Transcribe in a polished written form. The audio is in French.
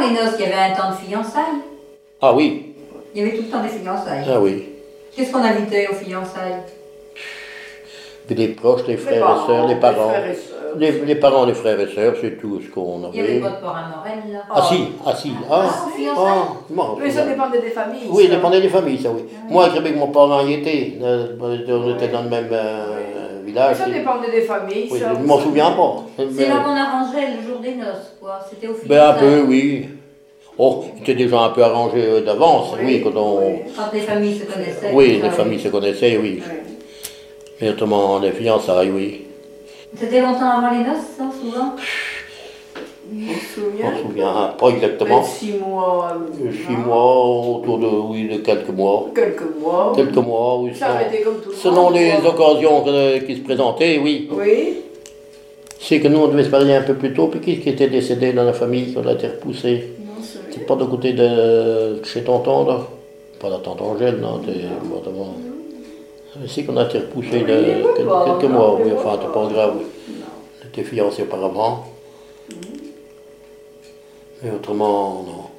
les noces, il y avait un temps de fiançailles. Ah oui. Il y avait tout le temps des fiançailles. Ah oui. Qu'est-ce qu'on invitait aux fiançailles? Les proches, les frères et sœurs, les parents. Les parents, les frères et sœurs, c'est tout ce qu'on avait. Il n'y avait pas de parrain Morel, là. Ah si, aux fiançailles. Mais ça dépendait des familles. Oui, ça dépendait des familles, ça oui. Moi, avec mon parent y était. On était dans le même village. Ça dépendait des familles. Oui, ça, je ne m'en souviens pas. C'est là qu'on arrangeait le jour des noces, quoi. C'était au fiançailles. Ben un peu, oui. Oh, c'était déjà un peu arrangé d'avance, oui, quand on... Quand les familles se connaissaient. Oui, les familles se connaissaient, oui. Mais autrement, les fiançailles, oui. C'était longtemps avant les noces, ça, souvent? Je me Je m'en souviens. souviens pas exactement. 6 mois. 6 mois, autour de, oui, de quelques mois. Quelques mois. Quelques mois, oui. Ça avait été comme tout le Selon monde, les quoi. occasions qui se présentaient, oui. Oui. C'est que nous, on devait se marier un peu plus tôt, puis qui était décédé dans la famille, qu'on a été repoussé. Non, c'est C'est vrai. pas de côté de chez tonton, là. Pas la tante Angèle, non, c'est qu'on a été repoussé de quelques mois, oui, enfin, c'est pas grave. On était fiancés auparavant. Mais autrement, non.